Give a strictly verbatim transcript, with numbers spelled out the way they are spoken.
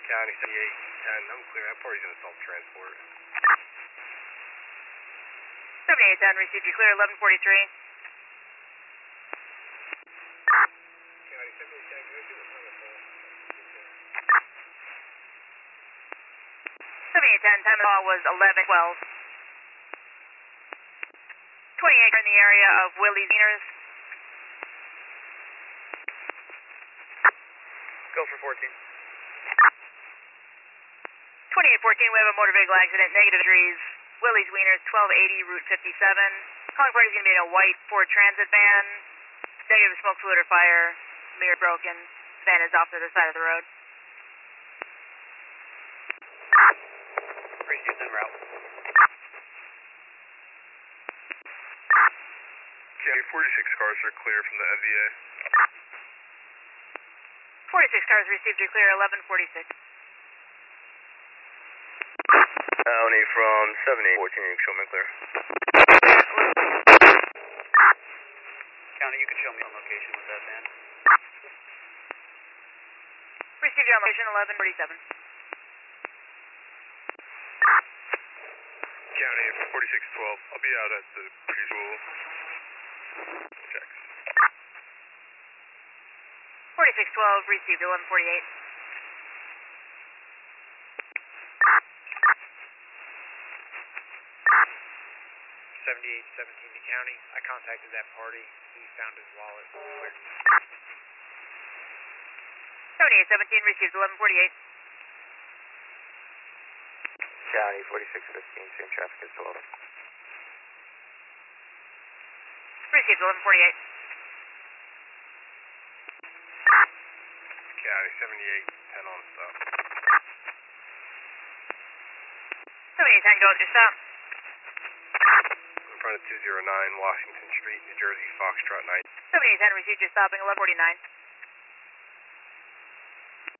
County seventy-eight ten, I'm clear. That party's gonna self-transport. seventy-eight ten, received you clear, eleven forty-three. County seventy-eight ten, go to the front of the seventy-eight ten, time of call was eleven twelve. twenty-eight in the area of Willie's Wieners. Go for fourteen. twenty-eight fourteen, we have a motor vehicle accident, negative degrees. Willie's Wieners, twelve eighty, Route fifty-seven. Calling party is going to be in a white Ford Transit van. Negative smoke, fluid, or fire. Mirror broken. Van is off to the side of the road. Received en route. County forty-six cars are clear from the M V A. forty-six cars received you clear, eleven forty-six. County from seventy-eight fourteen, you can show me clear. County, you can show me on location with that van. Received you on location, eleven forty-seven. County forty-six twelve, I'll be out at the preschool. Checks. forty-six twelve, received, eleven forty-eight. seventy-eight seventeen to County. I contacted that party. He found his wallet. Clear. seventy-eight seventeen, received, eleven forty-eight. County forty-six fifteen, same traffic as well. Received, eleven forty-eight. County seventy-eight ten on stop. seventy-eight ten, go with your stop. In front of two oh nine Washington Street, New Jersey, Foxtrot nine. seventy-eight ten, received your stopping, eleven forty-nine.